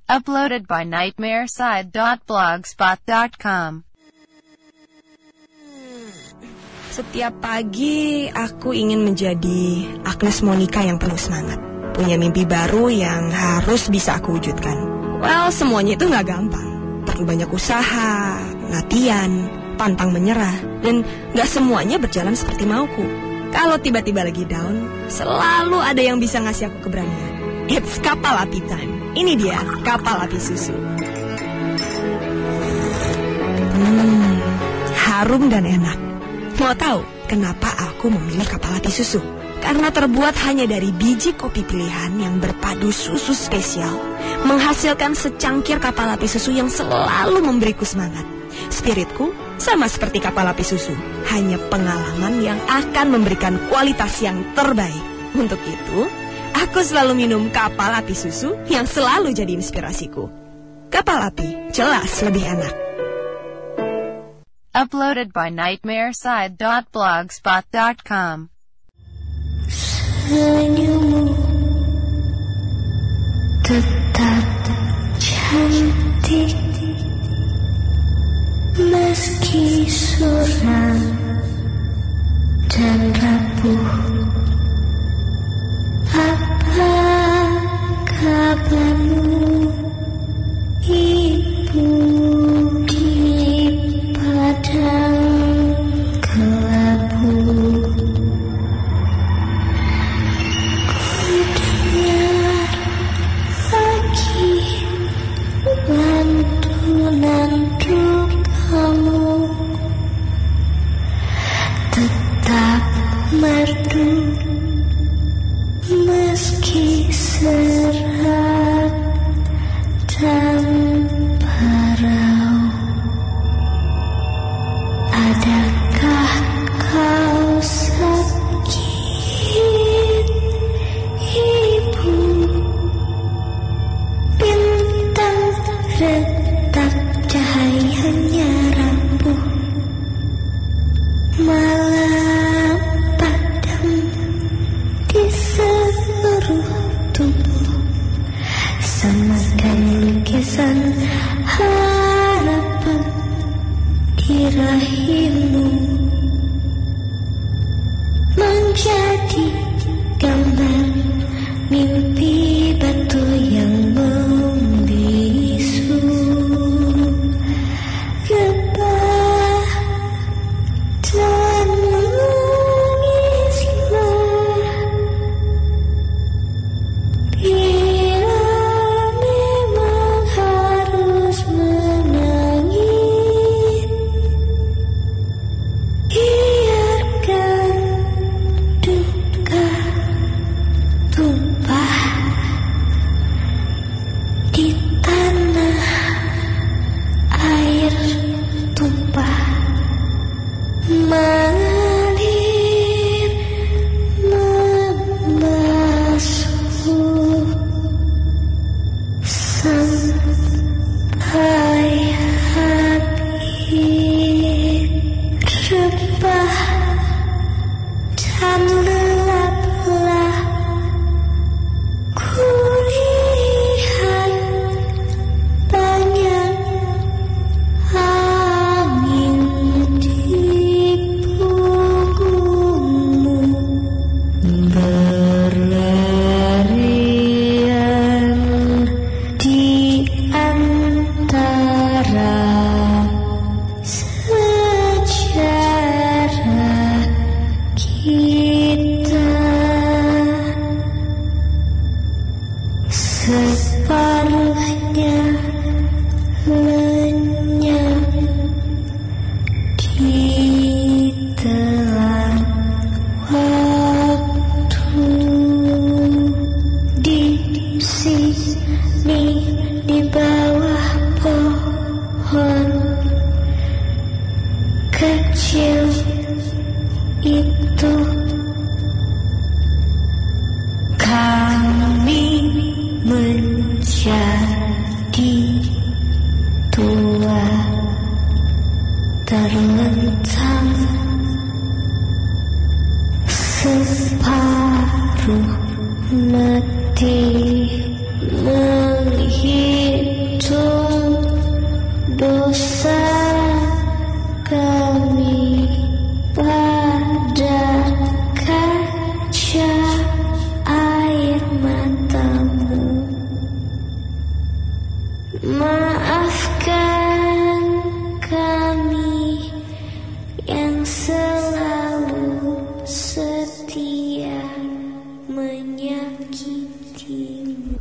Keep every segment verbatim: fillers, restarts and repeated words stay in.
Uploaded by nightmareside dot blogspot dot com. Setiap pagi aku ingin menjadi Agnes Monica yang penuh semangat, punya mimpi baru yang harus bisa aku wujudkan. Well, semuanya itu gak gampang. Perlu banyak usaha, latihan, pantang menyerah, dan gak semuanya berjalan seperti mauku. Kalau tiba-tiba lagi down, selalu ada yang bisa ngasih aku keberanian. It's kapal api time. Ini dia, kapal api susu. Hmm, harum dan enak. Mau tahu kenapa aku memilih kapal api susu? Karena terbuat hanya dari biji kopi pilihan yang berpadu susu spesial, menghasilkan secangkir kapal api susu yang selalu memberiku semangat. Spiritku sama seperti kapal api susu, hanya pengalaman yang akan memberikan kualitas yang terbaik. Untuk itu, aku selalu minum kapal api susu yang selalu jadi inspirasiku. Kapal api jelas lebih enak. Uploaded by nightmareside dot blogspot dot com. Senyummu tetap cantik meski suram dan rapuh. Apa kabarmu, ibu di padang kelabu? Ku dengar lagi lantunan dukamu, tetap merdu meski serat dan parau. Adakah kau sakit, ibu? Bintang retak cahayanya rapuh, malam padam di seluruh tubuh, samakan lukisan harapan di rahimmu, menjadi gambar mimpi batu yang membisu. Gebah dan menangislah bila memang harus menangis. Biarkan duka tumpah di tanah, air tumpah mengalir membasuh sampai habis rebah dan lelaplah. Kulihat banyak angin di punggungmu, berlarian di antara sejarah kita. Separuhnya lenyap di telan waktu. Di sini di bawah pohon kecil itu, kami menjadi tua, terlentang separuh mati menghilang. Maafkan kami yang selalu setia menyakitimu.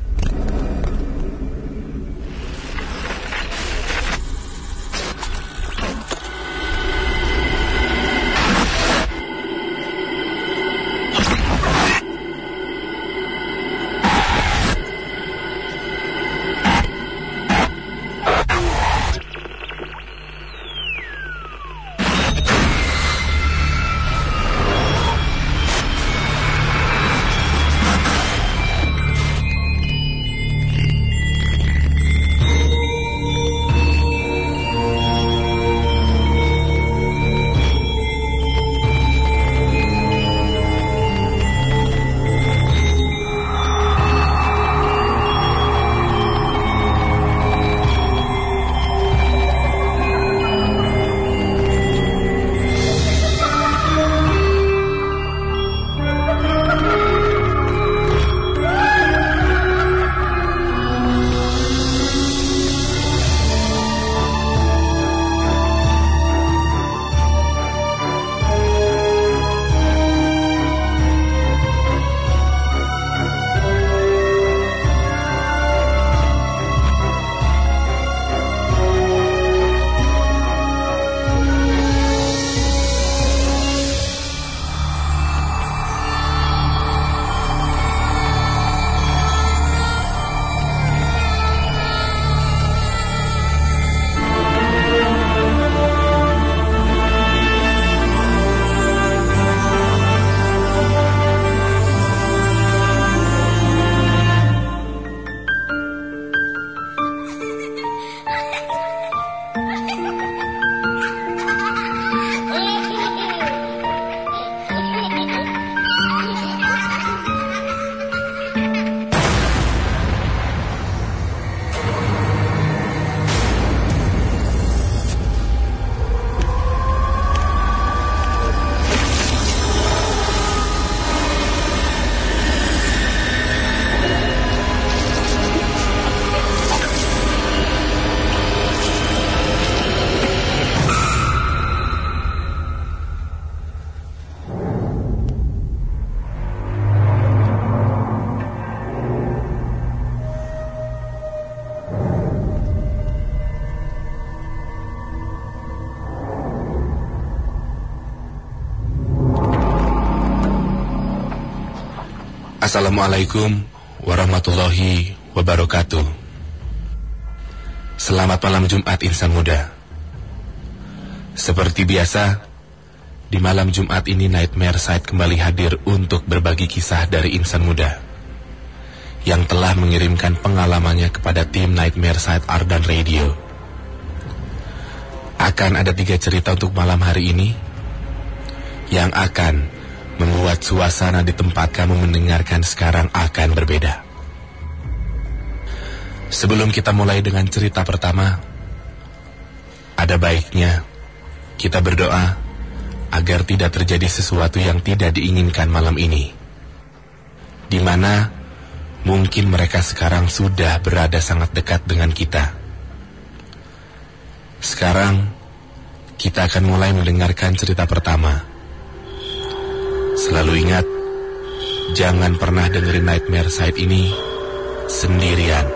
Assalamualaikum warahmatullahi wabarakatuh. Selamat malam Jumat insan muda. Seperti biasa, di malam Jumat ini Nightmare Side kembali hadir untuk berbagi kisah dari insan muda yang telah mengirimkan pengalamannya kepada tim Nightmare Side Ardan Radio. Akan ada tiga cerita untuk malam hari ini yang akan membuat suasana di tempat kamu mendengarkan sekarang akan berbeda. Sebelum kita mulai dengan cerita pertama, ada baiknya kita berdoa agar tidak terjadi sesuatu yang tidak diinginkan malam ini, di mana mungkin mereka sekarang sudah berada sangat dekat dengan kita. Sekarang kita akan mulai mendengarkan cerita pertama. Selalu ingat, jangan pernah dengerin Nightmare Side ini sendirian.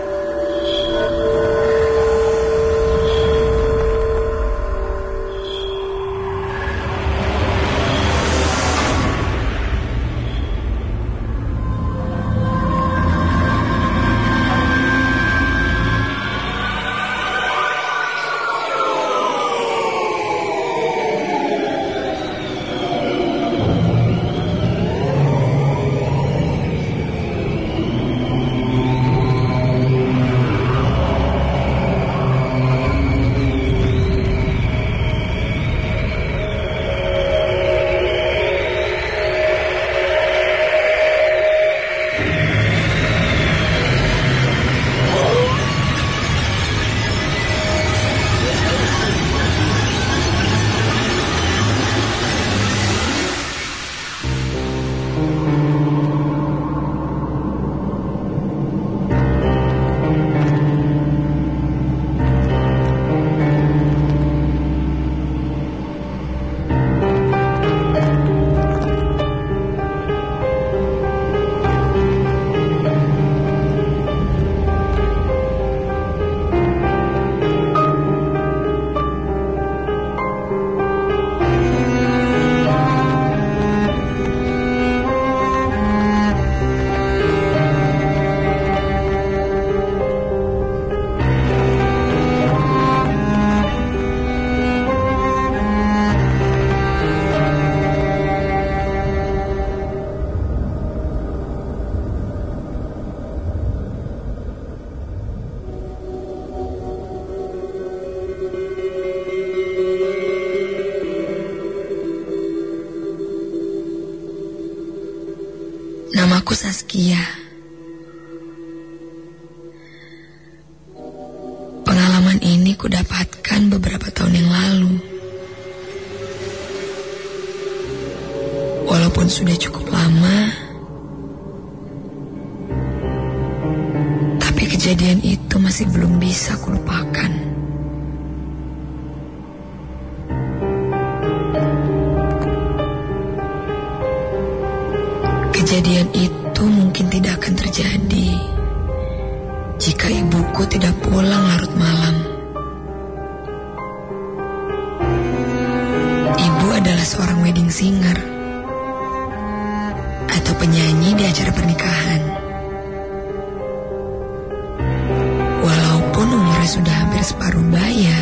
Aku Saskia. Pengalaman ini kudapatkan beberapa tahun yang lalu. Walaupun sudah cukup lama, tapi kejadian itu masih belum bisa kulupakan. Kejadian itu mungkin tidak akan terjadi jika ibuku tidak pulang larut malam. Ibu adalah seorang wedding singer atau penyanyi di acara pernikahan. Walaupun umurnya sudah hampir separuh baya,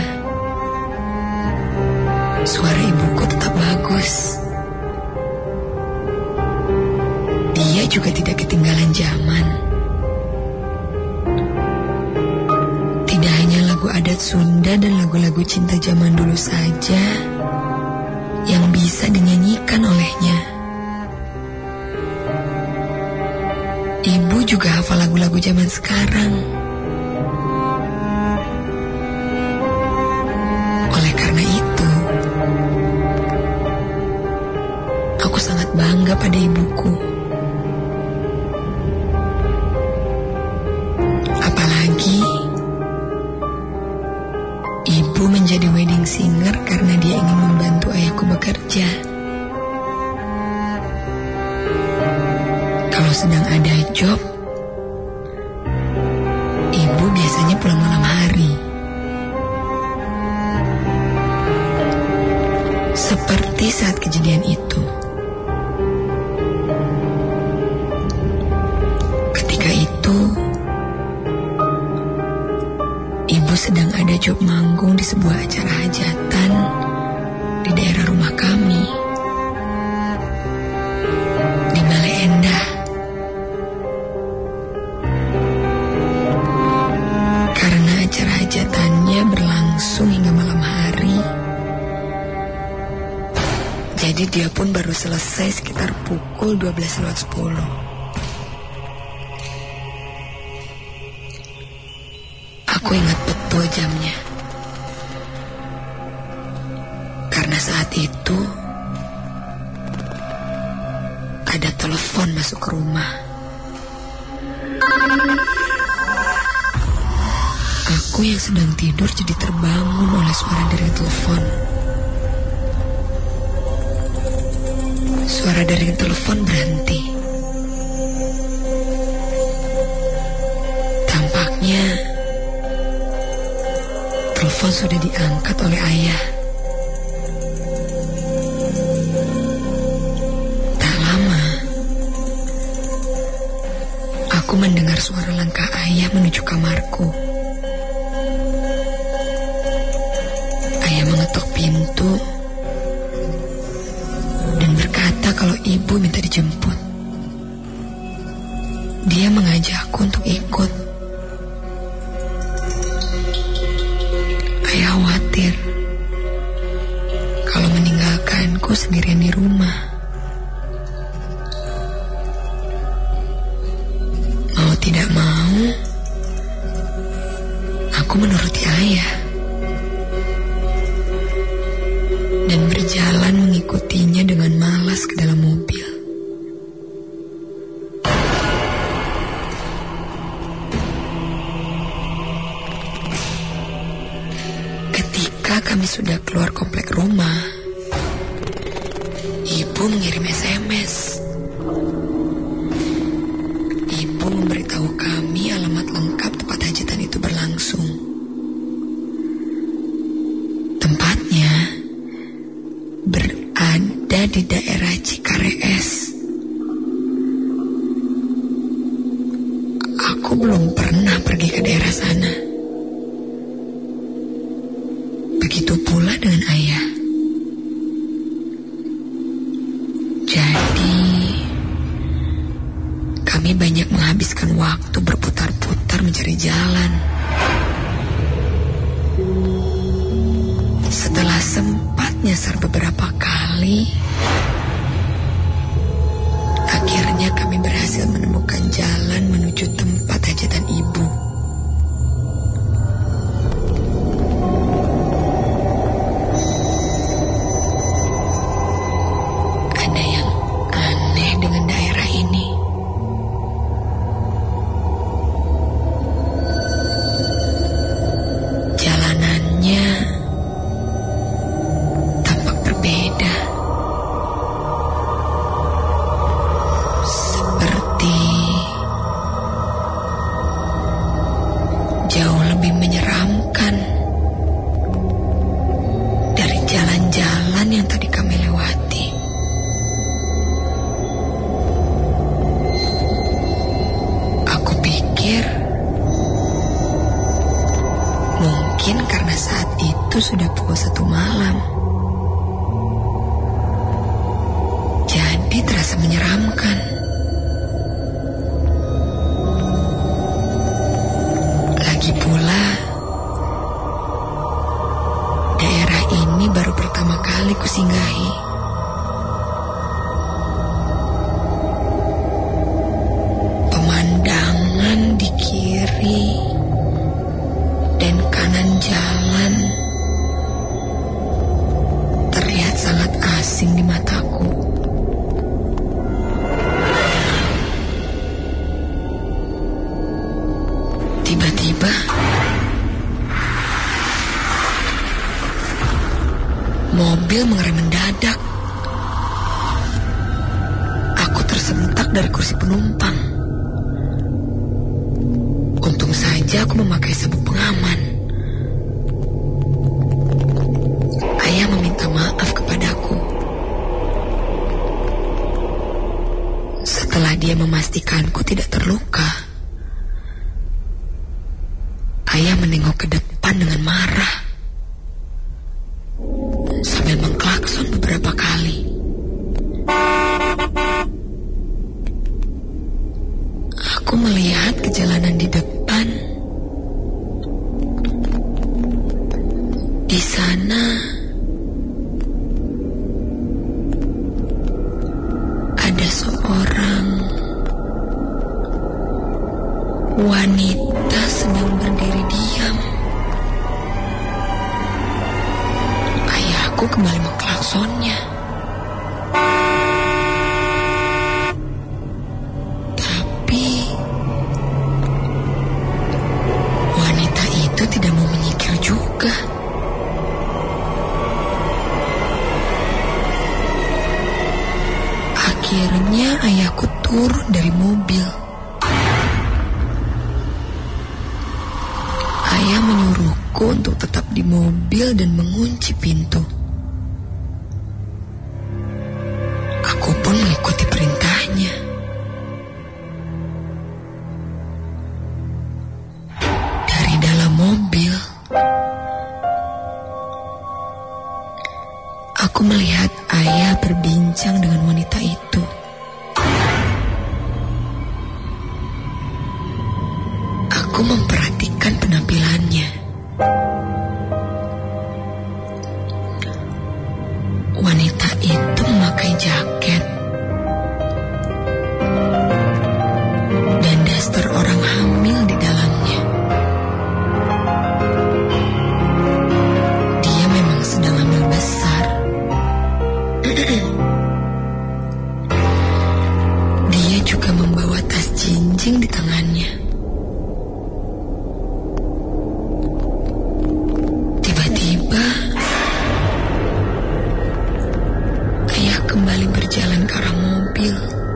suara ibuku tetap bagus. Dia juga tidak ketinggalan zaman. Tidak hanya lagu adat Sunda dan lagu-lagu cinta zaman dulu saja yang bisa dinyanyikan olehnya. Ibu juga hafal lagu-lagu zaman sekarang. Oleh karena itu, aku sangat bangga pada ibuku. Apalagi ibu menjadi wedding singer karena dia ingin membantu ayahku bekerja. Kalau sedang ada job, ibu biasanya pulang malam hari. Seperti saat kejadian itu. Ketika itu, ibu sedang ada job manggung di sebuah acara hajatan di daerah rumah kami, di Bale Endah. Karena acara hajatannya berlangsung hingga malam hari, jadi dia pun baru selesai sekitar pukul dua belas lewat sepuluh. Aku ingat betul jamnya. Karena saat itu ada telepon masuk ke rumah. Aku yang sedang tidur jadi terbangun oleh suara dari telepon. Suara dari telepon berhenti. Tampaknya telepon sudah diangkat oleh ayah. Tak lama, aku mendengar suara langkah ayah menuju kamarku. Ayah mengetuk pintu dan berkata kalau ibu minta dijemput. Dia mengajakku untuk ikut. Ayah khawatir kalau meninggalkanku sendirian di rumah. Mau tidak mau, aku menuruti ayah dan berjalan mengikutinya dengan malas ke dalam mobil. Ketika kami sudah keluar komplek rumah, ibu mengirim S M S. Ibu memberitahu kami alamat lengkap tempat hajatan itu berlangsung. Tempatnya berada di daerah Cikarees. Aku belum pernah pergi ke daerah sana. Begitu pula dengan ayah. Jadi, kami banyak menghabiskan waktu berputar-putar mencari jalan. Setelah sempat nyasar beberapa kali, akhirnya kami berhasil menemukan Mungkin karena saat itu sudah pukul satu malam, jadi terasa menyeramkan. Lagi pula, daerah ini baru pertama kali kusinggahi. Pemandangan di kiri dan kanan jalan terlihat sangat asing di mataku. Tiba-tiba mobil mengerem mendadak. Aku tersentak dari kursi penumpang. Untung saja aku memakai sabuk pengaman. Ayah meminta maaf kepadaku. Setelah dia memastikanku tidak terluka, ayah menengok ke depan dengan marah sambil mengklakson beberapa kali. Aku melihat ke jalanan di depan. Di sana ada seorang wanita sedang berdiri diam. Ayahku kembali mengklaksonnya. Tapi wanita itu tidak mau menyingkir juga. Akhirnya ayahku turun dari mobil. Ayah menyuruhku untuk tetap di mobil dan mengunci pintu. Aku pun mengikuti perintahnya. Dari dalam mobil, aku melihat ayah berbincang dengan wanita itu. Aku memperhatikan penampilannya. Wanita itu memakai jaket dan daster orang hamil di dalamnya. Dia memang sedang hamil besar. Dia juga membawa tas jinjing di tangannya. Kembali berjalan ke arah mobil.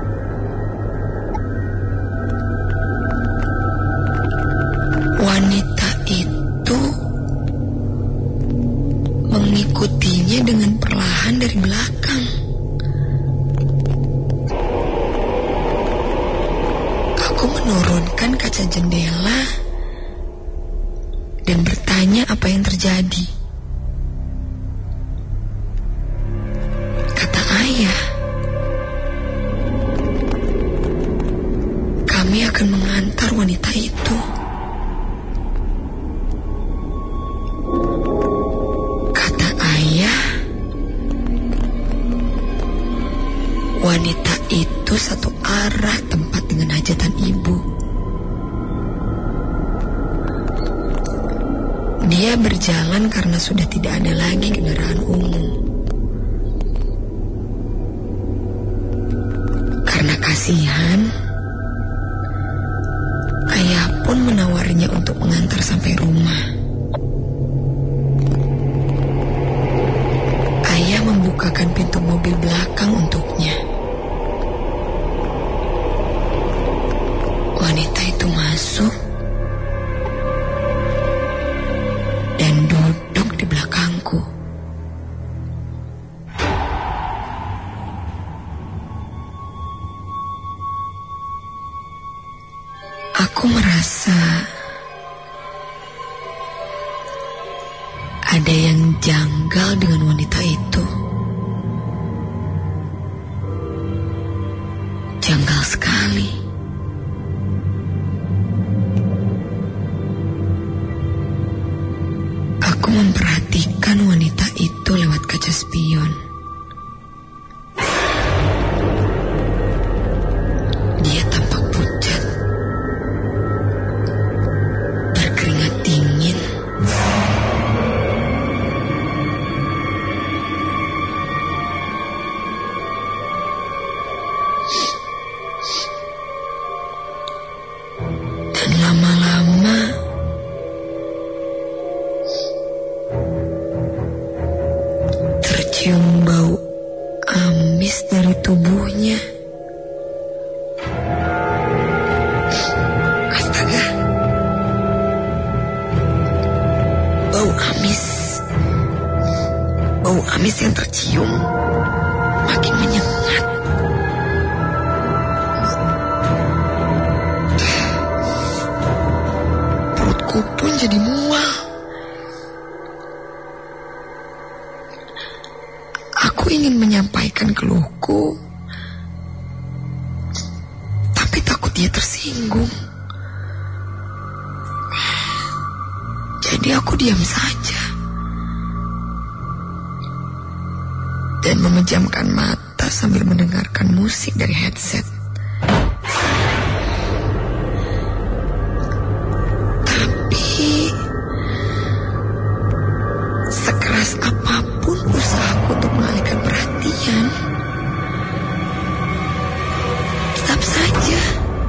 Wanita itu mengikutinya dengan perlahan dari belakang. Aku menurunkan kaca jendela dan bertanya apa yang terjadi. Kami akan mengantar wanita itu. Kata ayah, wanita itu satu arah tempat dengan hajatan ibu. Dia berjalan karena sudah tidak ada lagi kendaraan umum. Karena kasihan, ayah pun menawarinya untuk mengantar sampai rumah. Ayah membukakan pintu mobil belakang untuknya. Wanita itu masuk dan duduk di belakangku. Aku merasa Ada yang janggal dengan wanita itu. Janggal sekali. Aku memperhatikan wanita itu lewat kaca spion. Dia tampak pucat, berkeringat dingin. Dan lama-lama tercium bau amis dari tubuhnya. Astaga. Bau amis. Bau amis yang tercium makin menyengat. Perutku pun jadi mual. Aku ingin menyampaikan keluhku, tapi takut dia tersinggung. Jadi aku diam saja dan memejamkan mata sambil mendengarkan musik dari headset. Tapi sekeras apapun usahaku untuk mengalihkan perhatian, tetap saja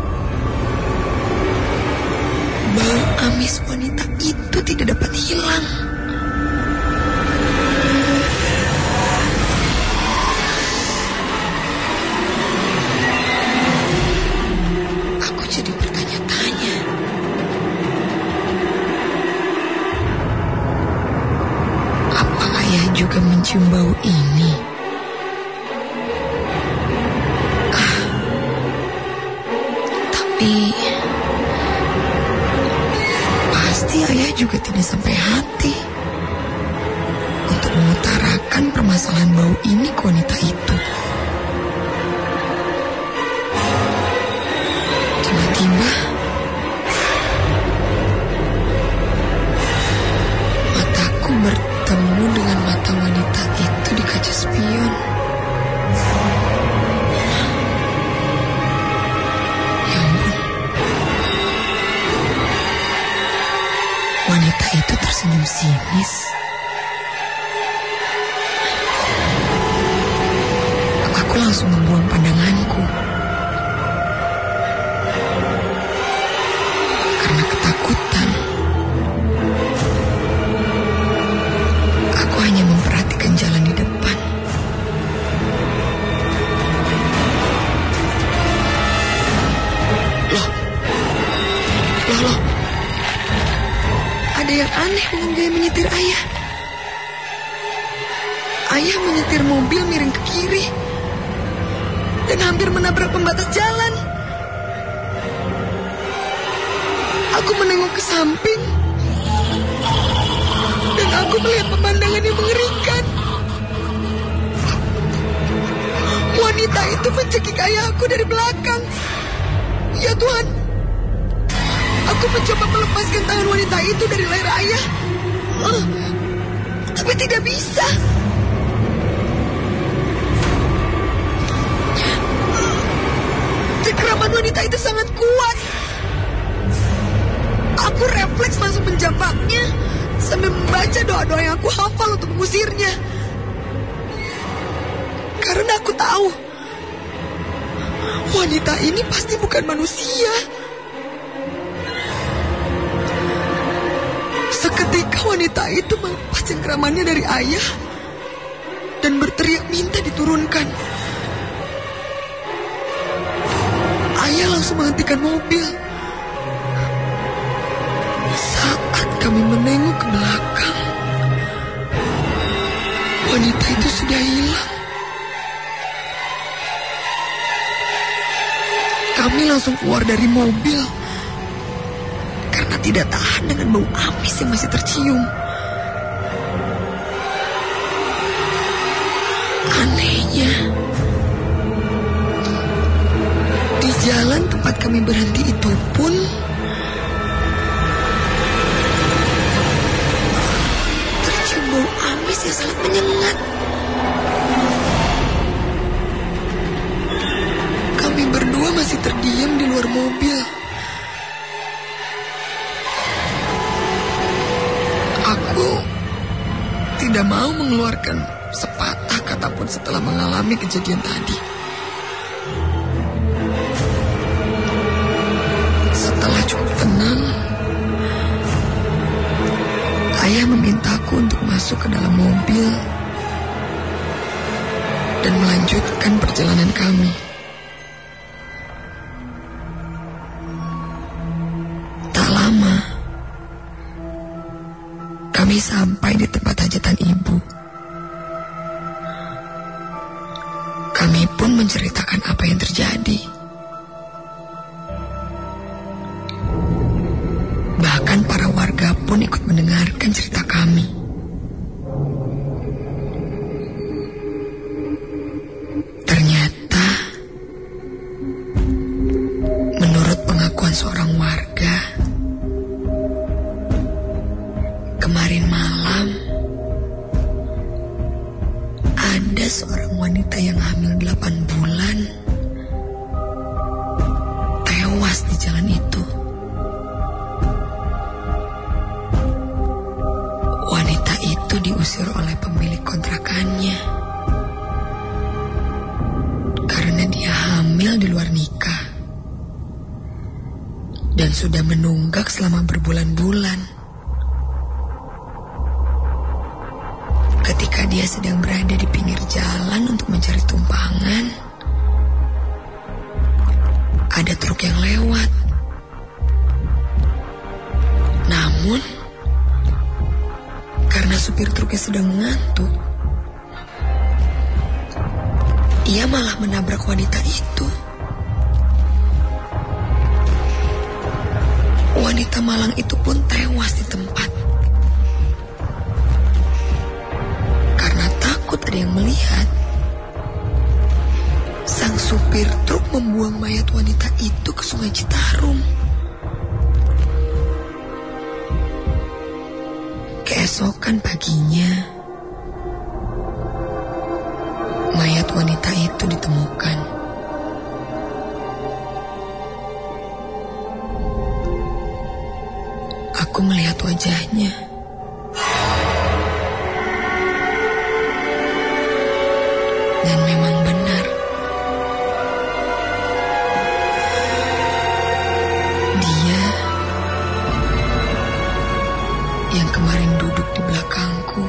bau amis wanita itu tidak dapat hilang. Aku jadi bertanya-tanya. Apa ayah juga mencium bau ini? Ah, tapi pasti ayah juga tidak sampai hati untuk mengutarakan permasalahan bau ini ke wanita itu. Tiba-tiba mataku bertemu dengan mata wanita itu di kaca spion. Ya ampun. Wanita itu tersenyum sinis. Aku langsung membuang pandanganku karena ketakutan. Aku hanya memperhatikan jalan di depan. Loh, loh, loh. Ada yang aneh dengan gaya menyetir ayah. Ayah menyetir mobil miring ke kiri dan hampir menabrak pembatas jalan. Aku menengok ke samping dan aku melihat pemandangan yang mengerikan. Wanita itu mencekik ayahku dari belakang. Ya Tuhan, aku mencoba melepaskan tangan wanita itu dari leher ayah, uh, tapi tidak bisa. Cengkraman wanita itu sangat kuat. Aku refleks langsung menjambaknya sambil membaca doa-doa yang aku hafal untuk mengusirnya. Karena aku tahu wanita ini pasti bukan manusia. Seketika wanita itu melepas cengkramannya dari ayah dan berteriak minta diturunkan. Ayah langsung menghentikan mobil. Saat kami menengok ke belakang, wanita itu sudah hilang. Kami langsung keluar dari mobil karena tidak tahan dengan bau amis yang masih tercium. Anehnya, di jalan tempat kami berhenti itu pun tercium bau amis yang sangat menyengat. Kami berdua masih terdiam di luar mobil. Aku tidak mau mengeluarkan sepatah kata pun setelah mengalami kejadian tadi. Setelah cukup tenang, ayah memintaku untuk masuk ke dalam mobil dan melanjutkan perjalanan kami. Tak lama, kami sampai di tempat hajatan ibu. Kami pun menceritakan apa yang terjadi. Bahkan para warga pun ikut mendengarkan cerita kami. Ternyata, menurut pengakuan seorang warga, kemarin malam ada seorang wanita yang hamil delapan bulan tewas di jalan itu. Wanita itu diusir oleh pemilik kontrakannya karena dia hamil di luar nikah dan sudah menunggak selama berbulan-bulan. Ketika dia sedang berada di pinggir jalan untuk mencari tumpangan, ada truk yang lewat. Namun, karena supir truknya sedang mengantuk, ia malah menabrak wanita itu. Wanita malang itu pun tewas di tempat. Ada yang melihat, sang supir truk membuang mayat wanita itu ke Sungai Citarum. Keesokan paginya, mayat wanita itu ditemukan. Aku melihat wajahnya. Dan memang benar, dia yang kemarin duduk di belakangku.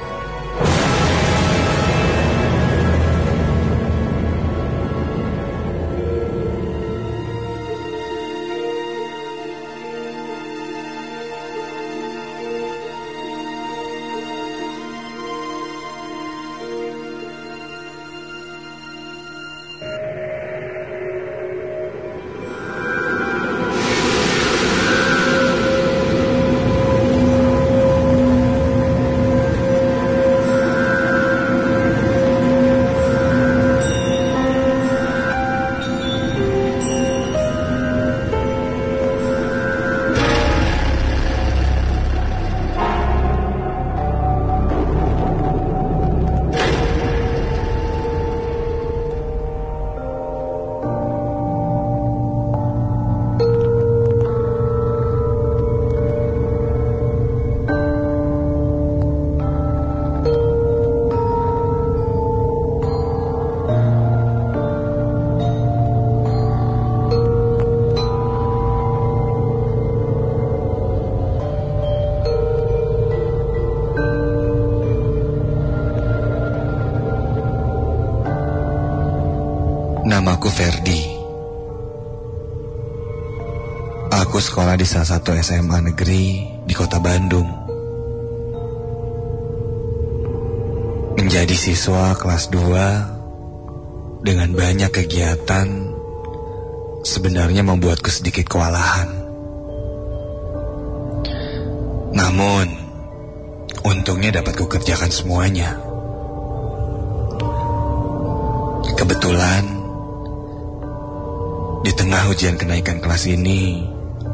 Namaku Ferdi. Aku sekolah di salah satu S M A negeri di kota Bandung. Menjadi siswa kelas dua dengan banyak kegiatan sebenarnya membuatku sedikit kewalahan. Namun, untungnya dapat kukerjakan semuanya. Kebetulan di tengah ujian kenaikan kelas ini,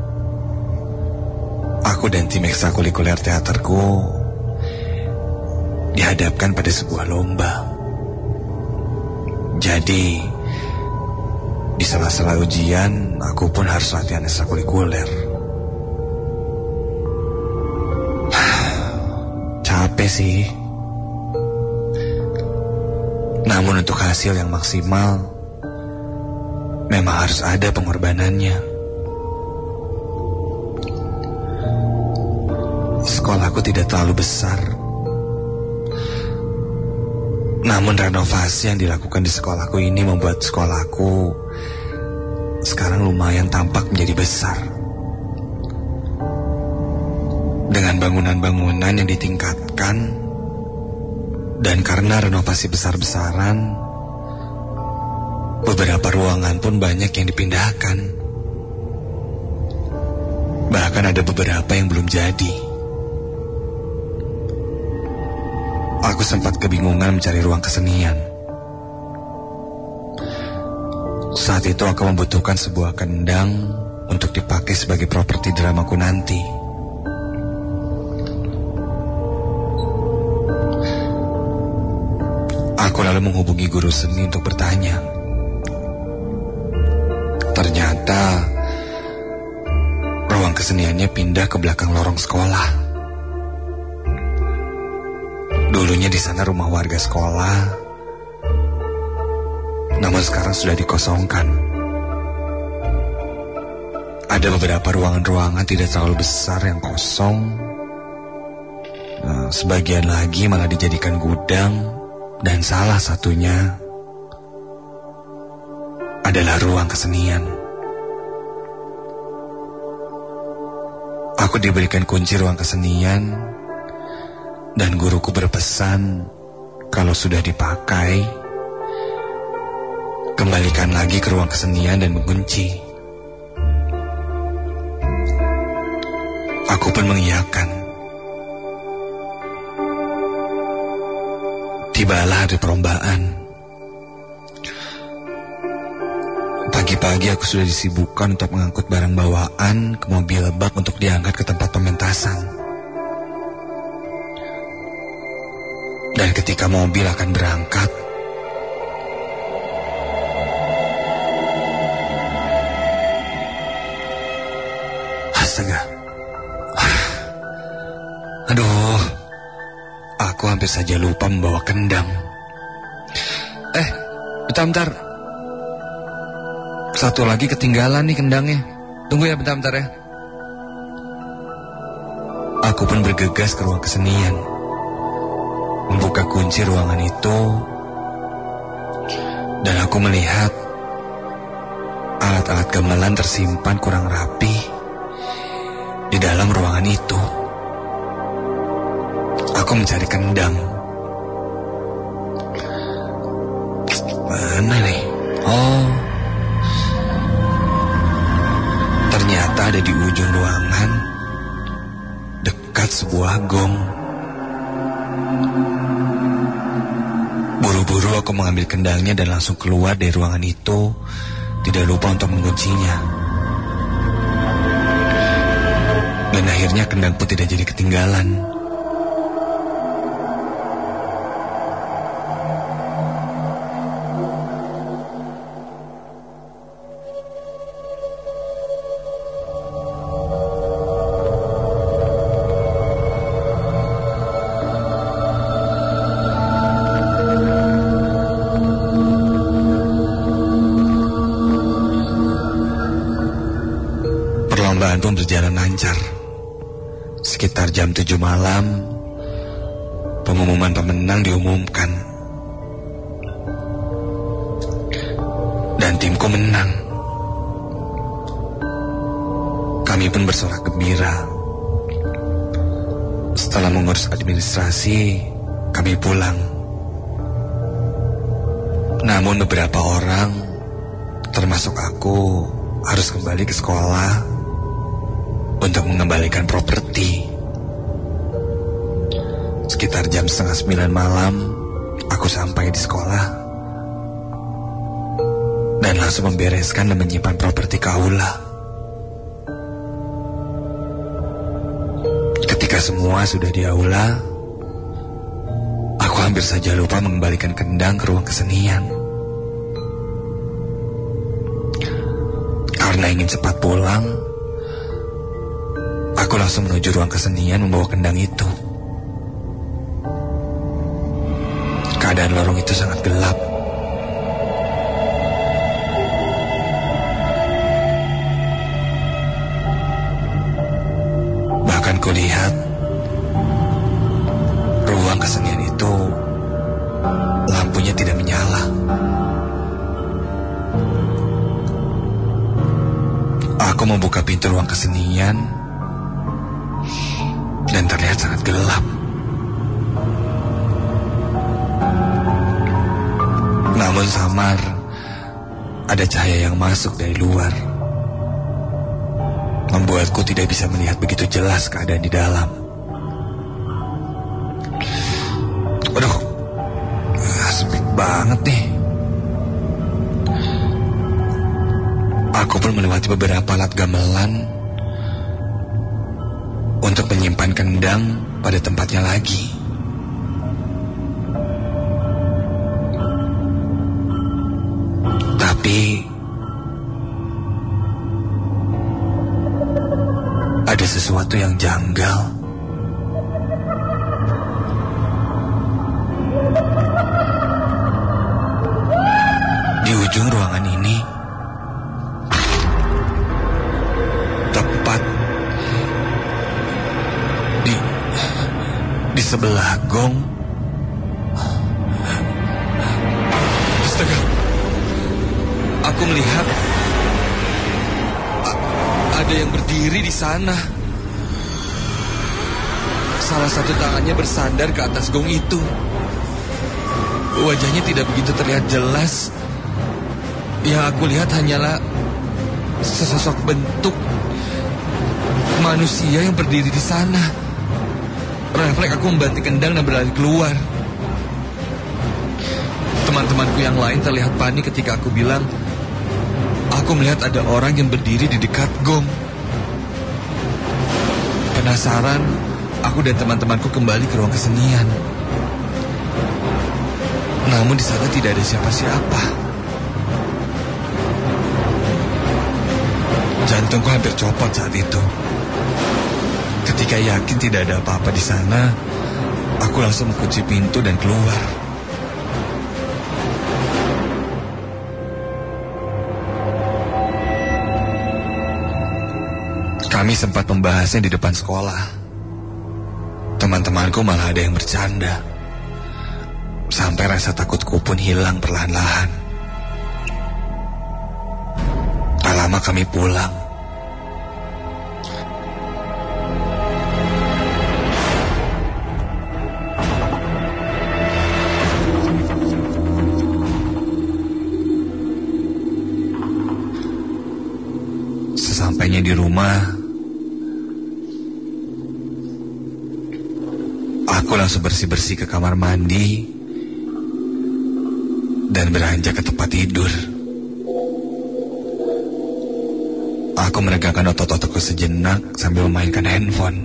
aku dan tim ekstrakurikuler teaterku dihadapkan pada sebuah lomba. Jadi, di sela-sela ujian, aku pun harus latihan ekstrakurikuler. Capek sih. Namun untuk hasil yang maksimal, memang harus ada pengorbanannya. Sekolahku tidak terlalu besar, namun renovasi yang dilakukan di sekolahku ini membuat sekolahku sekarang lumayan tampak menjadi besar. Dengan bangunan-bangunan yang ditingkatkan, dan karena renovasi besar-besaran, beberapa ruangan pun banyak yang dipindahkan. Bahkan ada beberapa yang belum jadi. Aku sempat kebingungan mencari ruang kesenian. Saat itu aku membutuhkan sebuah kendang untuk dipakai sebagai properti dramaku nanti. Aku lalu menghubungi guru seni untuk bertanya. Ternyata ruang keseniannya pindah ke belakang lorong sekolah. Dulunya di sana rumah warga sekolah, namun sekarang sudah dikosongkan. Ada beberapa ruangan-ruangan tidak terlalu besar yang kosong. Nah, sebagian lagi malah dijadikan gudang, dan salah satunya adalah ruang kesenian. Aku diberikan kunci ruang kesenian, dan guruku berpesan kalau sudah dipakai, kembalikan lagi ke ruang kesenian dan mengunci. Aku pun mengiyakan. Tibalah hari perlombaan. Pagi-pagi aku sudah disibukkan untuk mengangkut barang bawaan ke mobil bak untuk diangkat ke tempat pementasan. Dan ketika mobil akan berangkat, astaga, aduh, aku hampir saja lupa membawa kendang. Eh, bentar-bentar, satu lagi ketinggalan nih kendangnya. Tunggu ya, bentar-bentar ya. Aku pun bergegas ke ruang kesenian, membuka kunci ruangan itu, dan aku melihat alat-alat gamelan tersimpan kurang rapi di dalam ruangan itu. Aku mencari kendang. Mana nih? Oh, ternyata ada di ujung ruangan, dekat sebuah gong. Buru-buru aku mengambil kendangnya dan langsung keluar dari ruangan itu, tidak lupa untuk menguncinya. Dan akhirnya kendang pun tidak jadi ketinggalan. Perlombaan pun berjalan lancar. Sekitar jam tujuh malam, pengumuman pemenang diumumkan. Dan timku menang. Kami pun bersorak gembira. Setelah mengurus administrasi, kami pulang. Namun beberapa orang, termasuk aku, harus kembali ke sekolah untuk mengembalikan properti. Sekitar jam setengah sembilan malam, aku sampai di sekolah. dan langsung membereskan dan menyimpan properti kaula. Ketika semua sudah di aula, aku hampir saja lupa mengembalikan kendang ke ruang kesenian. Karena ingin cepat pulang, aku langsung menuju ruang kesenian membawa kendang itu. Keadaan lorong itu sangat gelap. Bahkan kulihat ruang kesenian itu lampunya tidak menyala. Aku membuka pintu ruang kesenian dan terlihat sangat gelap. Namun samar ada cahaya yang masuk dari luar, membuatku tidak bisa melihat begitu jelas keadaan di dalam. Aduh, sempit banget nih. Aku pun melewati beberapa alat gamelan untuk menyimpan kendang pada tempatnya lagi. Tapi ada sesuatu yang janggal. Di ujung ruangan ini, tepat di di sebelah gong, astaga, aku melihat a- ada yang berdiri di sana. Salah satu tangannya bersandar ke atas gong itu. Wajahnya tidak begitu terlihat jelas. Yang aku lihat hanyalah sesosok bentuk manusia yang berdiri di sana. Refleks aku membanting kendang dan berlari keluar. Teman-temanku yang lain terlihat panik ketika aku bilang aku melihat ada orang yang berdiri di dekat gong. Penasaran, aku dan teman-temanku kembali ke ruang kesenian. Namun di sana tidak ada siapa-siapa. Jantungku hampir copot saat itu. Ketika yakin tidak ada apa-apa di sana, aku langsung mengunci pintu dan keluar. Kami sempat membahasnya di depan sekolah. Teman-temanku malah ada yang bercanda. Sampai rasa takutku pun hilang perlahan-lahan. Tak lama kami pulang. Sesampainya di rumah, aku langsung bersih-bersih ke kamar mandi dan beranjak ke tempat tidur. Aku meregangkan otot-ototku sejenak sambil memainkan handphone.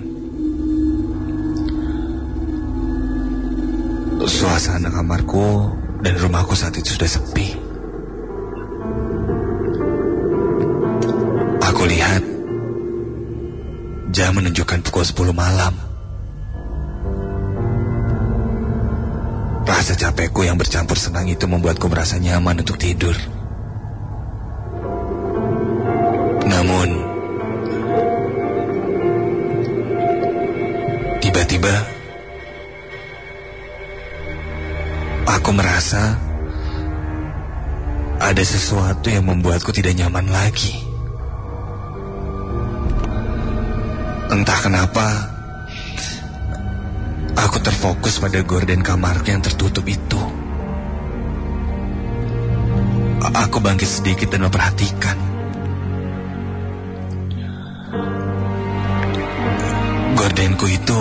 Suasana kamarku dan rumahku saat itu sudah sepi. Aku lihat jam menunjukkan pukul sepuluh malam. Rasa capekku yang bercampur senang itu membuatku merasa nyaman untuk tidur. Namun, tiba-tiba aku merasa ada sesuatu yang membuatku tidak nyaman lagi. Entah kenapa, aku terfokus pada gorden kamarku yang tertutup itu. Aku bangkit sedikit dan memperhatikan. Gordenku itu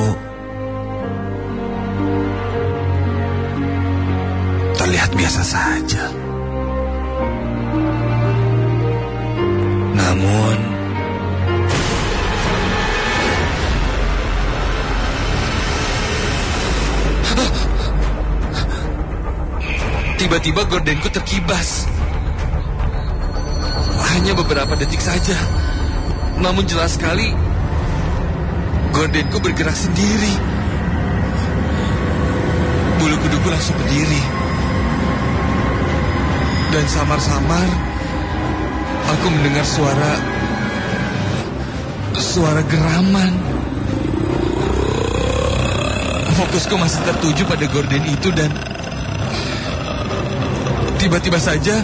terlihat biasa saja. bangun. Tiba-tiba gordenku terkibas. Hanya beberapa detik saja. Namun jelas sekali gordenku bergerak sendiri. Bulu kuduku langsung berdiri. Dan samar-samar aku mendengar suara Suara geraman. Fokusku masih tertuju pada gorden itu dan tiba-tiba saja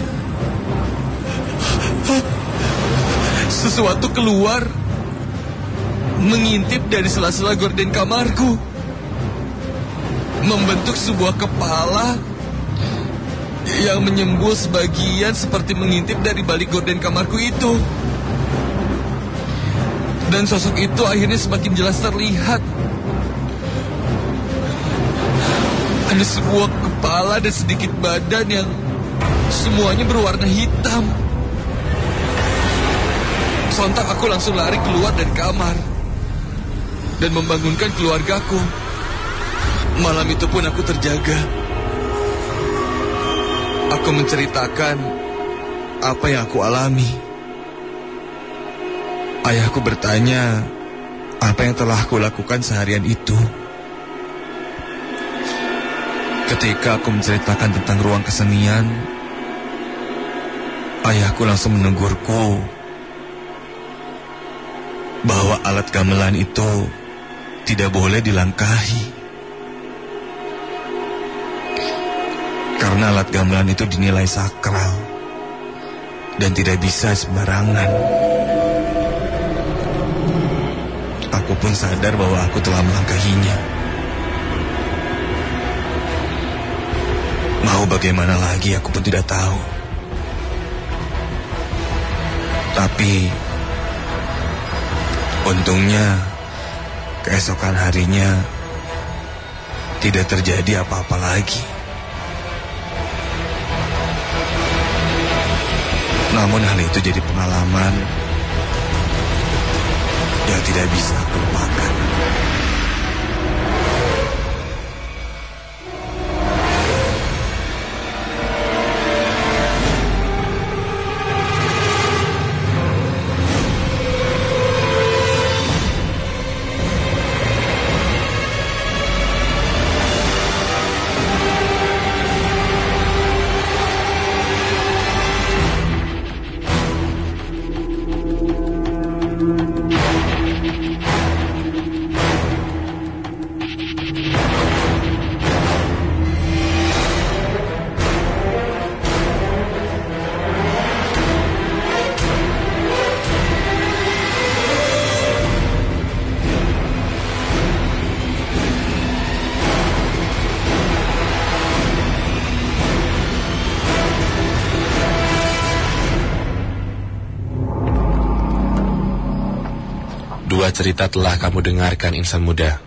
sesuatu keluar mengintip dari sela-sela gorden kamarku, membentuk sebuah kepala yang menyembul sebagian seperti mengintip dari balik gorden kamarku itu. Dan sosok itu akhirnya semakin jelas terlihat. Ada sebuah kepala dan sedikit badan yang semuanya berwarna hitam. Sontak aku langsung lari keluar dari kamar dan membangunkan keluargaku. Malam itu pun aku terjaga. Aku menceritakan apa yang aku alami. Ayahku bertanya apa yang telah aku lakukan seharian itu. Ketika aku menceritakan tentang ruang kesenian, ayahku langsung menegurku bahwa alat gamelan itu tidak boleh dilangkahi. Karena alat gamelan itu dinilai sakral dan tidak bisa sembarangan. Aku pun sadar bahwa aku telah melangkahinya. Mau bagaimana lagi aku pun tidak tahu. Tapi untungnya keesokan harinya tidak terjadi apa-apa lagi. Namun hal itu jadi pengalaman yang tidak bisa aku lupakan. Dua cerita telah kamu dengarkan, insan muda.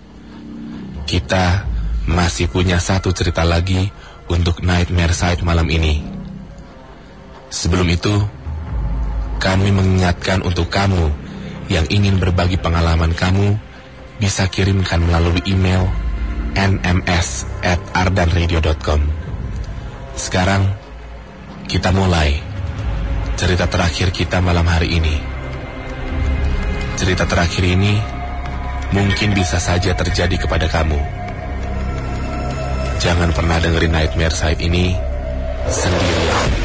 Kita masih punya satu cerita lagi untuk Nightmare Side malam ini. Sebelum itu, kami mengingatkan untuk kamu yang ingin berbagi pengalaman kamu, bisa kirimkan melalui email n m s at ardanradio dot com. Sekarang, kita mulai cerita terakhir kita malam hari ini. Cerita terakhir ini mungkin bisa saja terjadi kepada kamu. Jangan pernah dengerin Nightmare Side ini sendirian.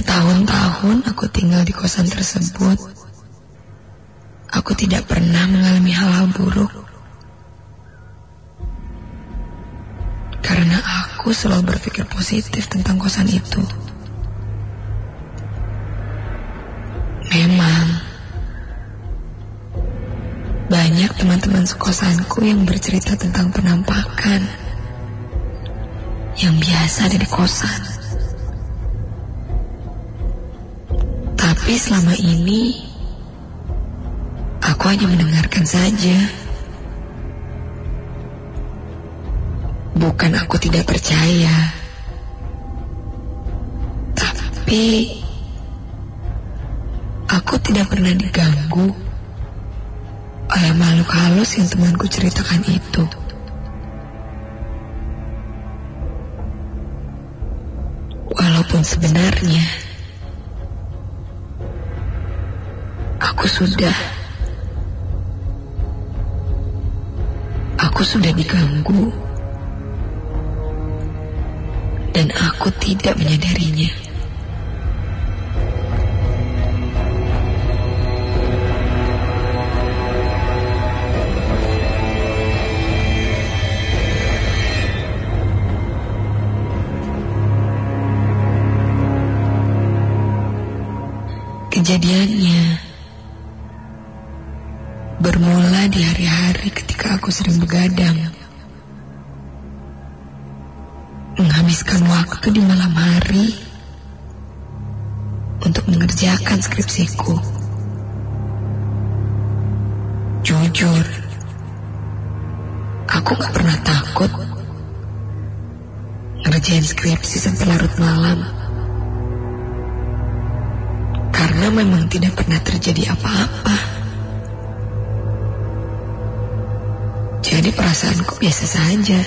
Bertahun-tahun aku tinggal di kosan tersebut. Aku tidak pernah mengalami hal-hal buruk. Karena aku selalu berpikir positif tentang kosan itu. Memang banyak teman-teman sekosanku yang bercerita tentang penampakan yang biasa ada di kosan. Tapi selama ini aku hanya mendengarkan saja. Bukan aku tidak percaya, tapi aku tidak pernah diganggu oleh makhluk halus yang temanku ceritakan itu. Walaupun sebenarnya aku sudah Aku sudah diganggu dan aku tidak menyadarinya. Kejadiannya bermula di hari-hari ketika aku sering begadang, menghabiskan waktu di malam hari untuk mengerjakan skripsiku. Jujur, aku gak pernah takut ngerjain skripsi sampai larut malam, karena memang tidak pernah terjadi apa-apa. Jadi perasaanku biasa saja.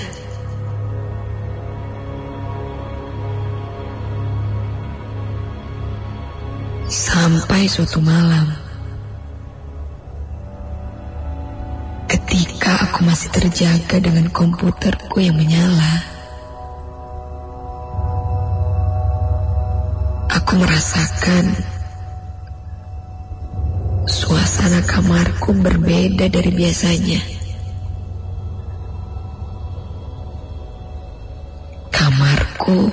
Sampai suatu malam, ketika aku masih terjaga dengan komputerku yang menyala, aku merasakan suasana kamarku berbeda dari biasanya. Kamarku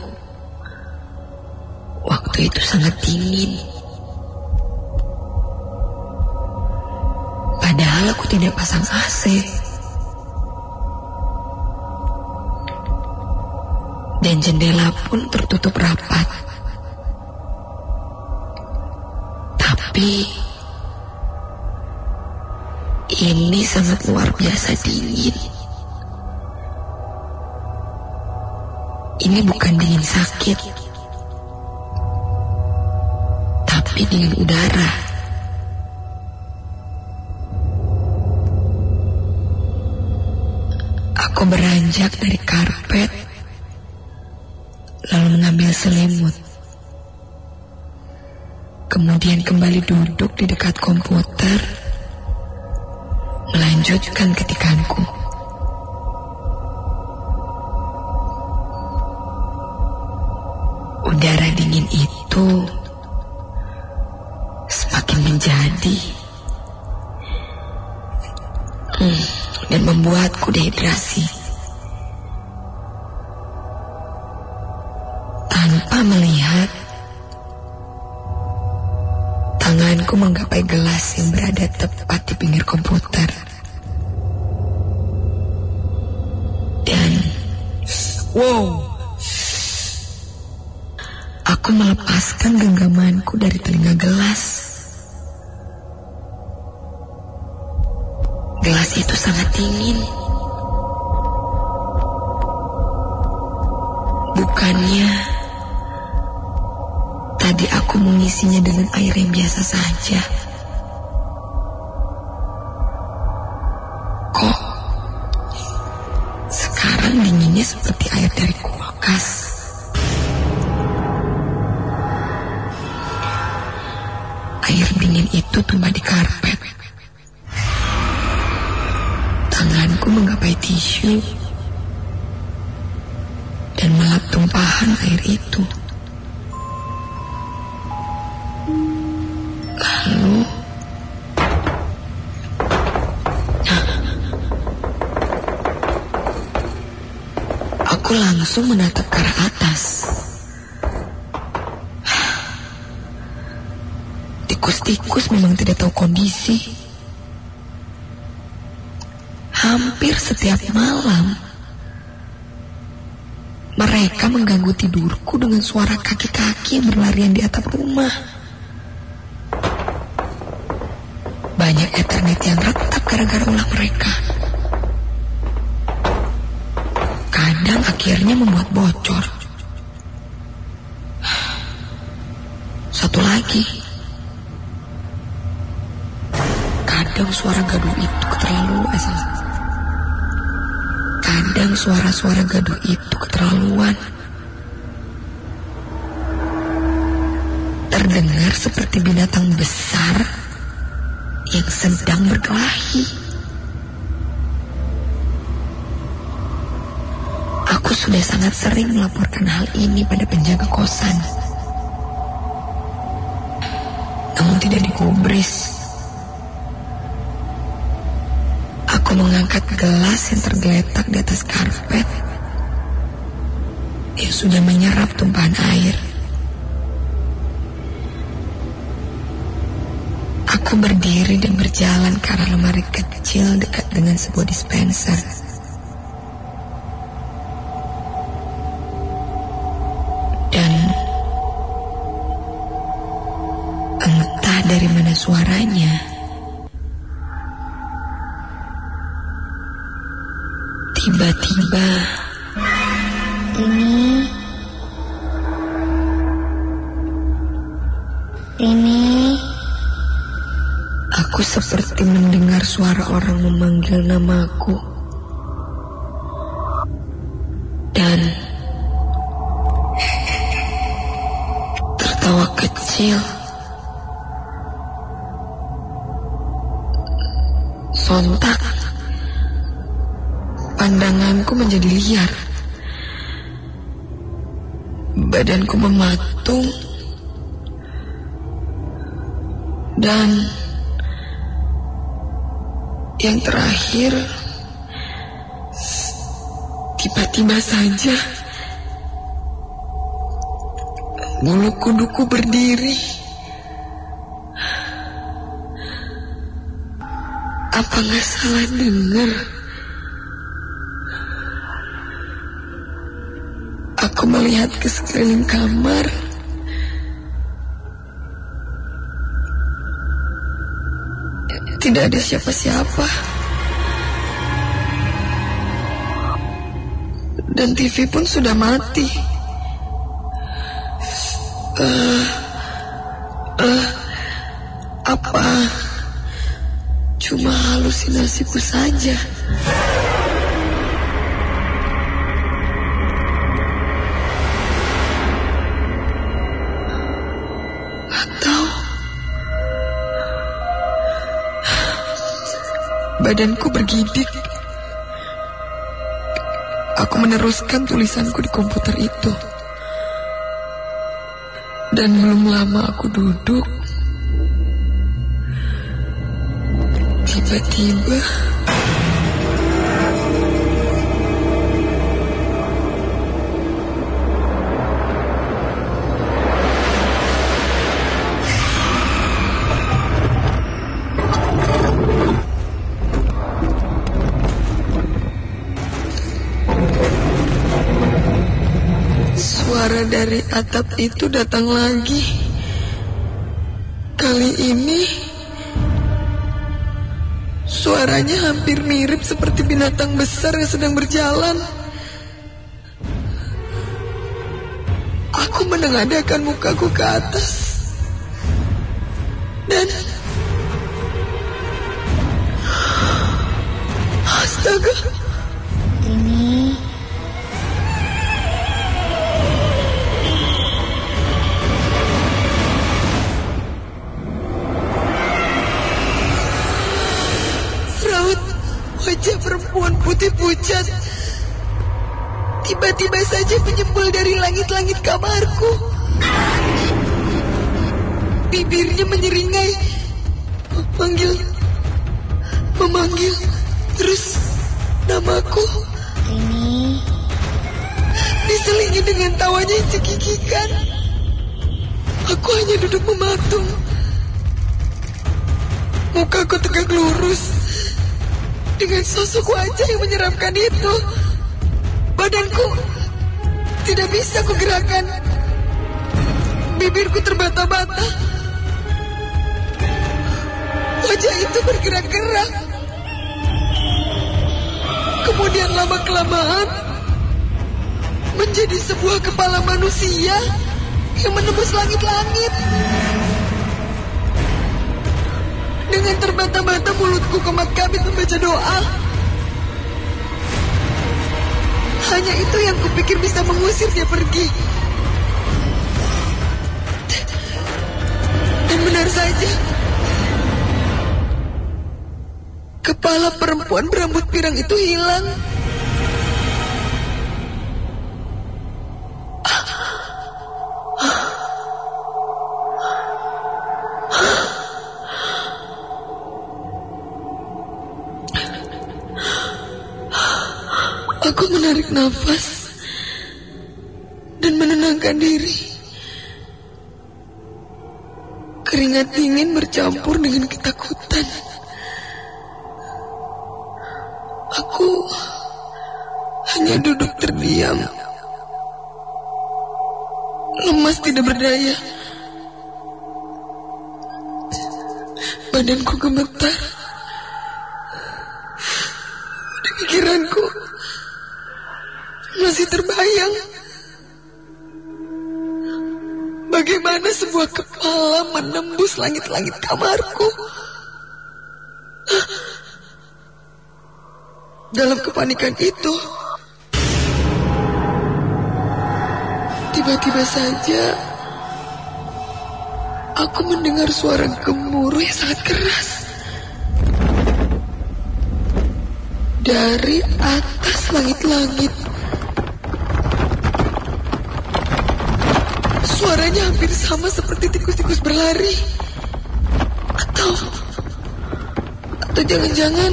waktu itu sangat dingin. Padahal aku tidak pasang A C. Dan jendela pun tertutup rapat. Tapi ini sangat luar biasa dingin. Ini bukan dingin sakit, tapi dingin udara. Aku beranjak dari karpet, lalu mengambil selimut. Kemudian kembali duduk di dekat komputer, melanjutkan ketikanku. Udara dingin itu semakin menjadi hmm, dan membuatku dehidrasi. Tanpa melihat, tanganku menggapai gelas yang berada tepat di pinggir komputer. Dan wow, aku melepaskan genggamanku dari telinga gelas. Gelas itu sangat dingin. Bukannya tadi aku mengisinya dengan air yang biasa saja. Kok sekarang dinginnya seperti air dari kulkas? Air dingin itu tumpah di karpet. Tanganku menggapai tisu dan melap tumpahan air itu. Aku langsung menatap ke arah atas. Tikus-tikus memang tidak tahu kondisi. Hampir setiap malam mereka mengganggu tidurku dengan suara kaki-kaki yang berlarian di atap rumah. Banyak Ethernet yang retak gara-gara ulah mereka. Kadang akhirnya membuat bocor. Satu lagi, kadang suara gaduh itu keterlaluan. Kadang suara-suara gaduh itu keterlaluan. Terdengar seperti binatang besar yang sedang berkelahi. Aku sudah sangat sering melaporkan hal ini pada penjaga kosan. Namun tidak digubris. Aku mengangkat gelas yang tergeletak di atas karpet yang sudah menyerap tumpahan air. Aku berdiri dan berjalan ke arah lemari kecil dekat dengan sebuah dispenser. Dan entah dari mana suaranya, tiba-tiba Ini Ini aku seperti mendengar suara orang memanggil namaku. Dan tertawa kecil. Sontak pandanganku menjadi liar. Badanku mematung. Dan yang terakhir, tiba-tiba saja bulu kuduku berdiri. Apa nggak salah dengar? Aku melihat ke sekeliling kamar. Tidak ada siapa-siapa. Dan T V pun sudah mati. Uh, uh, apa cuma halusinasiku saja? Atau badanku bergidik. Aku meneruskan tulisanku di komputer itu. Dan belum lama aku duduk, tiba-tiba suara dari atap itu datang lagi. Kali ini suaranya hampir mirip seperti binatang besar yang sedang berjalan. Aku menengadahkan mukaku ke atas. Dan astaga, Ini wajah perempuan putih pucat tiba-tiba saja menyembul dari langit-langit kamarku. Bibirnya menyeringai, memanggil, memanggil terus namaku. Ini diselingi dengan tawanya yang cekikikan. Aku hanya duduk mematung. Mukaku tegak lurus dengan sosok wajah yang menyeramkan itu. Badanku tidak bisa kugerakkan. Bibirku terbata-bata. Wajah itu bergerak-gerak. Kemudian lama-kelamaan menjadi sebuah kepala manusia yang menembus langit-langit. Dengan terbata-bata mulutku komat kabit membaca doa. Hanya itu yang kupikir bisa mengusir dia pergi. Dan benar saja, kepala perempuan berambut pirang itu hilang. Aku menarik nafas dan menenangkan diri. Keringat dingin bercampur dengan ketakutan. Aku hanya duduk terdiam, lemas tidak berdaya. Badanku gemetar. Di pikiranku masih terbayang bagaimana sebuah kepala menembus langit-langit kamarku. Dalam kepanikan itu, tiba-tiba saja aku mendengar suara gemuruh yang sangat keras dari atas langit-langit. Suaranya hampir sama seperti tikus-tikus berlari. Atau Atau jangan-jangan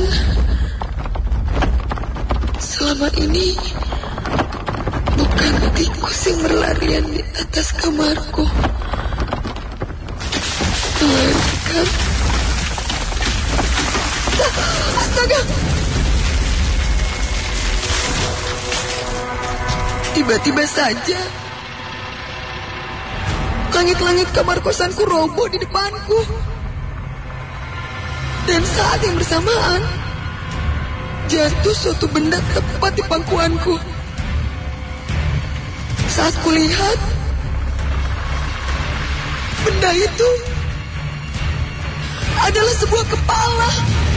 selama ini bukan tikus yang berlarian di atas kamarku, melainkan... Astaga! Tiba-tiba saja langit-langit kamar kosanku roboh di depanku. Dan saat yang bersamaan jatuh suatu benda tepat di pangkuanku. Saat kulihat, benda itu adalah sebuah kepala.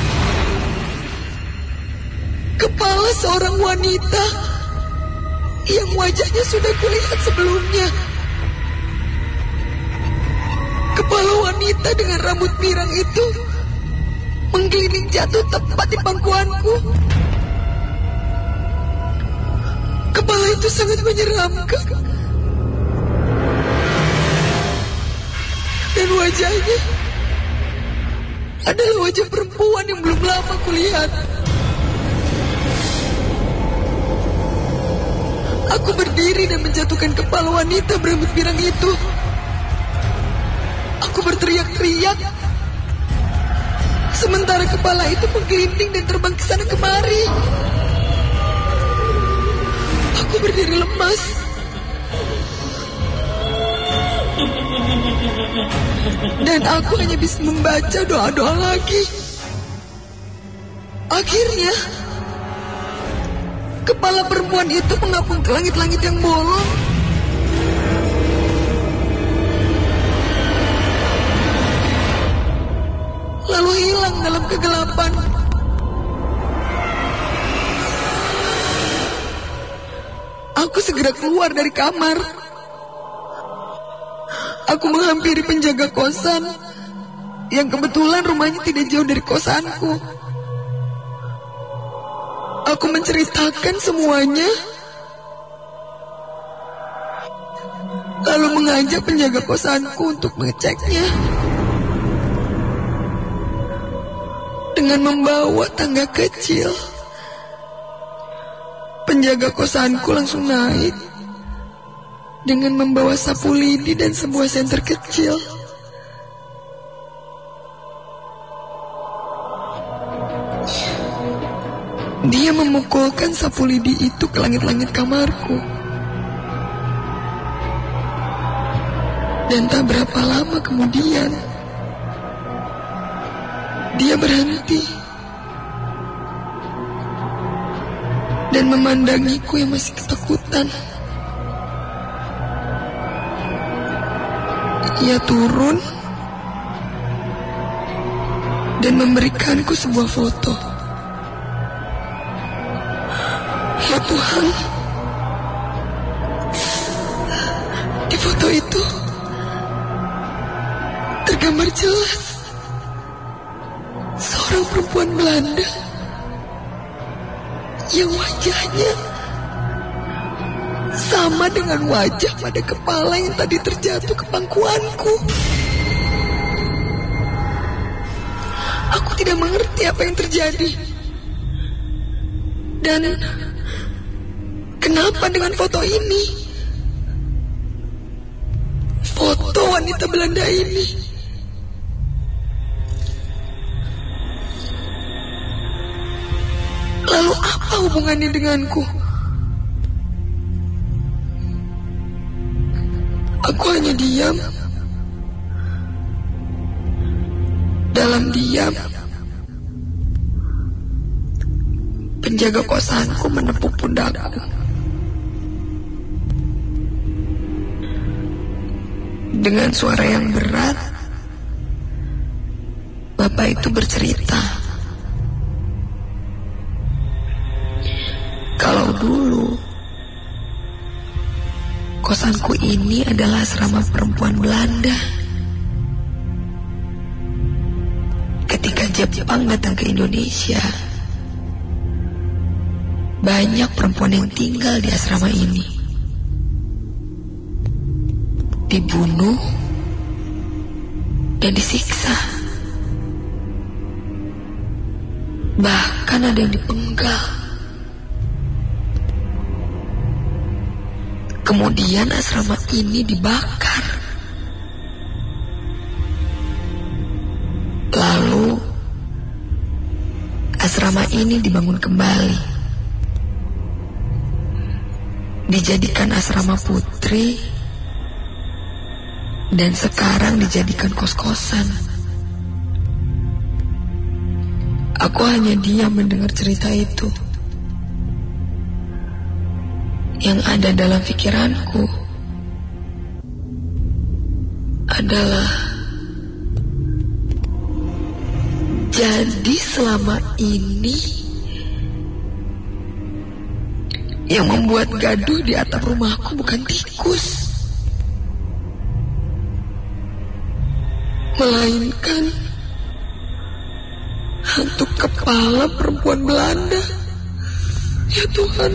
Kepala seorang wanita yang wajahnya sudah kulihat sebelumnya. Kepala wanita dengan rambut pirang itu menggelinding jatuh tepat di pangkuanku. Kepala itu sangat menyeramkan. Dan wajahnya adalah wajah perempuan yang belum lama kulihat. Aku berdiri dan menjatuhkan kepala wanita berambut pirang itu. Aku berteriak-teriak, sementara kepala itu menggelinding dan terbang ke sana kemari. Aku berdiri lemas. Dan aku hanya bisa membaca doa-doa lagi. Akhirnya kepala perempuan itu mengapung ke langit-langit yang bolong. Lalu hilang dalam kegelapan. Aku segera keluar dari kamar. Aku menghampiri penjaga kosan yang kebetulan rumahnya tidak jauh dari kosanku. Aku menceritakan semuanya, lalu mengajak penjaga kosanku untuk mengeceknya. Dengan membawa tangga kecil, penjaga kosanku langsung naik dengan membawa sapu lidi dan sebuah senter kecil. Dia memukulkan sapu lidi itu ke langit-langit kamarku. Dan tak berapa lama kemudian, dia berhenti dan memandangiku yang masih ketakutan. Ia turun dan memberikanku sebuah foto. Ya Tuhan, di foto itu tergambar jelas seorang perempuan Belanda yang wajahnya sama dengan wajah pada kepala yang tadi terjatuh ke pangkuanku. Aku tidak mengerti apa yang terjadi. Dan kenapa dengan foto ini? Foto wanita Belanda ini. Lalu apa hubungannya denganku? Aku hanya diam. Dalam diam, penjaga kosanku menepuk pundakku. Dengan suara yang berat, bapak itu bercerita. Kalau dulu, kosanku ini adalah asrama perempuan Belanda. Ketika Jepang datang ke Indonesia, banyak perempuan yang tinggal di asrama ini dibunuh dan disiksa. Bahkan ada yang dipenggal. Kemudian asrama ini dibakar. Lalu asrama ini dibangun kembali, dijadikan asrama putri, dan sekarang dijadikan kos-kosan. Aku hanya diam mendengar cerita itu. Yang ada dalam pikiranku adalah, jadi selama ini yang membuat gaduh di atap rumahku bukan tikus, melainkan hantu kepala perempuan Belanda. Ya Tuhan.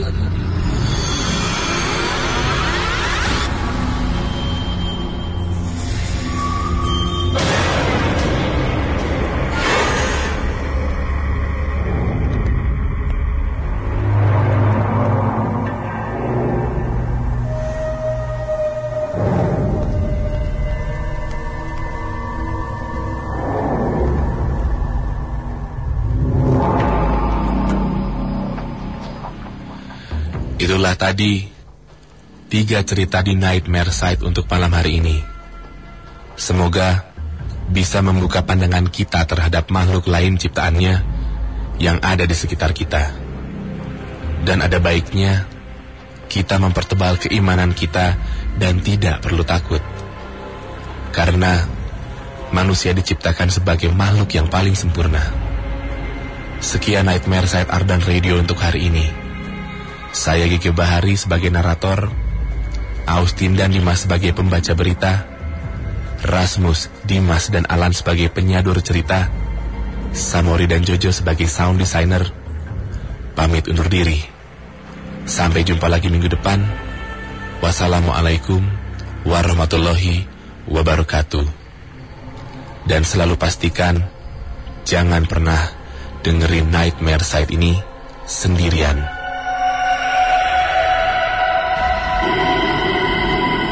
Itulah tadi tiga cerita di Nightmare Site untuk malam hari ini. Semoga bisa membuka pandangan kita terhadap makhluk lain ciptaannya yang ada di sekitar kita. Dan ada baiknya kita mempertebal keimanan kita dan tidak perlu takut. Karena manusia diciptakan sebagai makhluk yang paling sempurna. Sekian Nightmare Site Ardan Radio untuk hari ini. Saya Gigi Bahari sebagai narator, Austin dan Dimas sebagai pembaca berita, Rasmus, Dimas dan Alan sebagai penyadur cerita, Samori dan Jojo sebagai sound designer. Pamit undur diri. Sampai jumpa lagi minggu depan. Wassalamualaikum warahmatullahi wabarakatuh. Dan selalu pastikan jangan pernah dengerin Nightmare Site ini sendirian.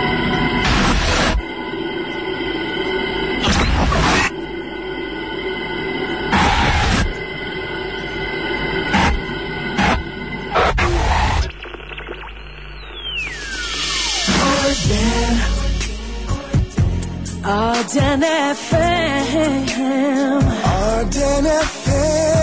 Arden F M. Arden F M.